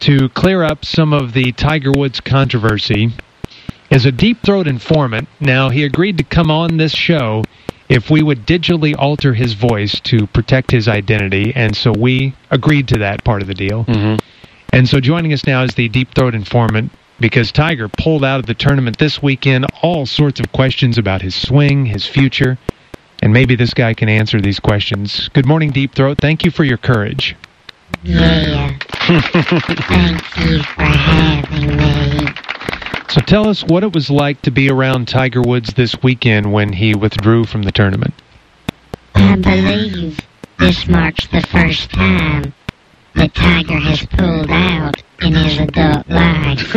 to clear up some of the Tiger Woods controversy is a Deep Throat informant. Now, he agreed to come on this show if we would digitally alter his voice to protect his identity, and so we agreed to that part of the deal. Mm-hmm. And so joining us now is the Deep Throat informant, because Tiger pulled out of the tournament this weekend, all sorts of questions about his swing, his future, and maybe this guy can answer these questions. Good morning, Deep Throat. Thank you for your courage. Yeah. Thank you for having me. So tell us what it was like to be around Tiger Woods this weekend when he withdrew from the tournament. I believe this marks the first time that Tiger has pulled out in his adult life.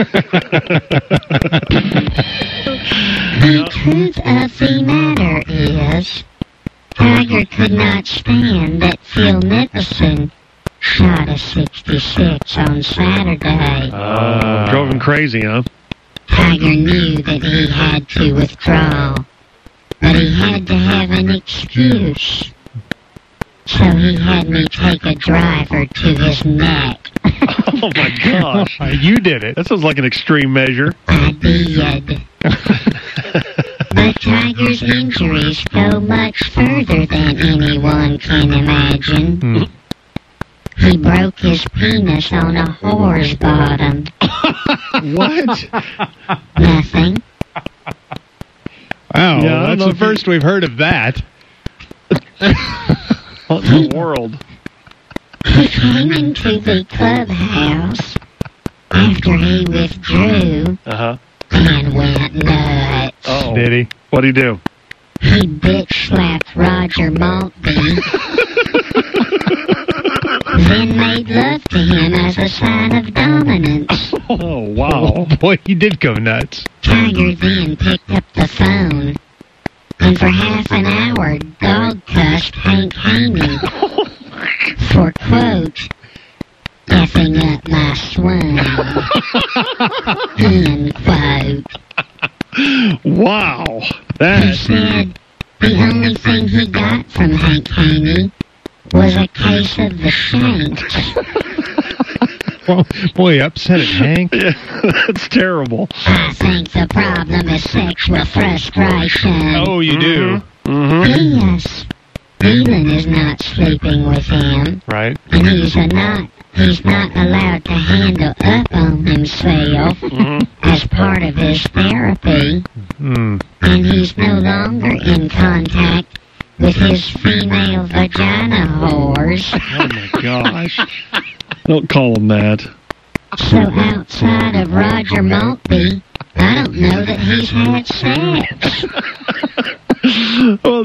The truth of the matter is, Tiger could not stand that Phil Mickelson shot a 66 on Saturday. Drove him crazy, huh? Tiger knew that he had to withdraw, but he had to have an excuse. So he had me take a driver to his neck. Oh, my gosh. You did it. That sounds like an extreme measure. I did. But Tiger's injuries go much further than anyone can imagine. He broke his penis on a whore's bottom. What? Nothing. Wow, Yeah, that's the first we've heard of that. What in the world? He came into the clubhouse after he withdrew Uh-huh. and went nuts. Oh. Did he? What'd he do? He bitch-slapped Roger Maltby, then made love to him as a sign of dominance. Oh, wow. Oh, boy, he did go nuts. Tiger then picked up the phone, and for half an hour dog-cussed Hank Haney for, quote, effing up my swing, end quote. Wow. He That. said the only thing he got from Hank Haney was a case of the shanks. Well, boy, upset at Hank. Yeah, that's terrible. I think the problem is sexual frustration. Oh, you do? Mm-hmm. Yes. Elin is not sleeping with him, Right. and he's not allowed to handle up on himself as part of his therapy, Hmm. and he's no longer in contact with his female vagina whores. Oh, my gosh. Don't call him that. So outside of Roger Maltby, I don't know that he's had sex. Well,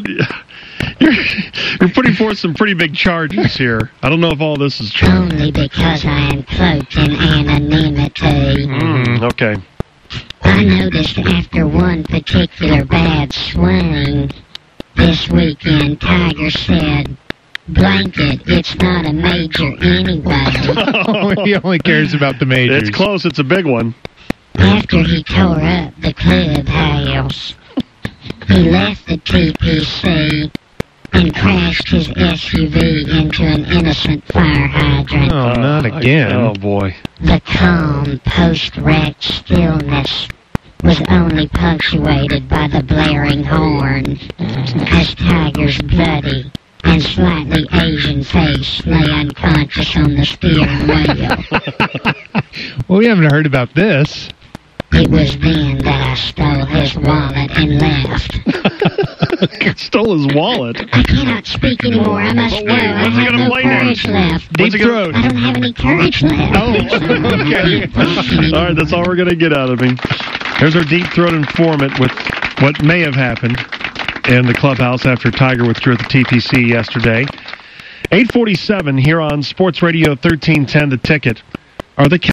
you're putting forth some pretty big charges here. I don't know if all this is true. Only because I am cloaked in anonymity. Okay. I noticed after one particular bad swing this weekend, Tiger said, "Blanket, it's not a major anyway." He only cares about the majors. It's close. It's a big one. After he tore up the clubhouse, he left the TPC and crashed his SUV into an innocent fire hydrant. Oh, not again. Oh, boy. The calm post-wreck stillness was only punctuated by the blaring horn as Tiger's bloody and slightly Asian face lay unconscious on the steering wheel. Well, we haven't heard about this. It was then that I stole his wallet and left. Stole his wallet. I cannot speak anymore. I must But go. wait, I what's he have gonna no play next? courage left. Deep What's he gonna- Throat. I don't have any courage left. Oh, okay. All right, that's all we're going to get out of him. Here's our Deep Throat informant with what may have happened in the clubhouse after Tiger withdrew at the TPC yesterday. 8:47 here on Sports Radio 1310 The Ticket. Are the